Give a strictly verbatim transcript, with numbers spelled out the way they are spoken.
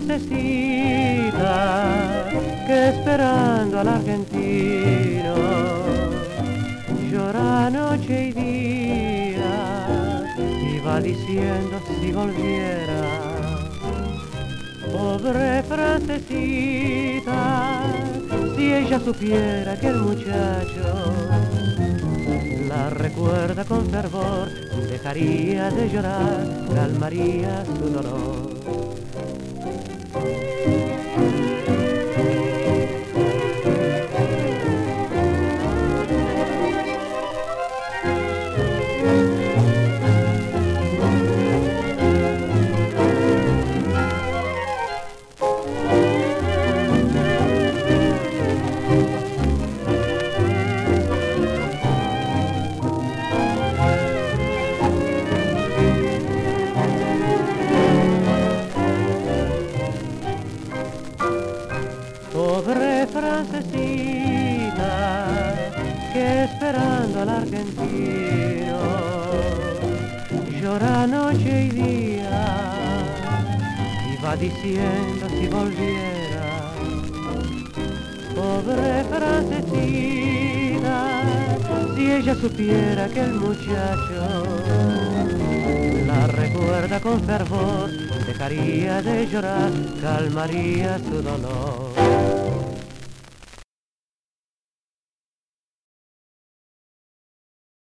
francesita que esperando al argentino llora noche y día y va diciendo si volviera. Pobre francesita, si ella supiera que el muchacho la recuerda con fervor, dejaría de llorar, calmaría su dolor. Pobre francesita que esperando al argentino llora noche y día y va diciendo si volviera. Pobre francesita, si ella supiera que el muchacho la recuerda con fervor, dejaría de llorar, calmaría su dolor.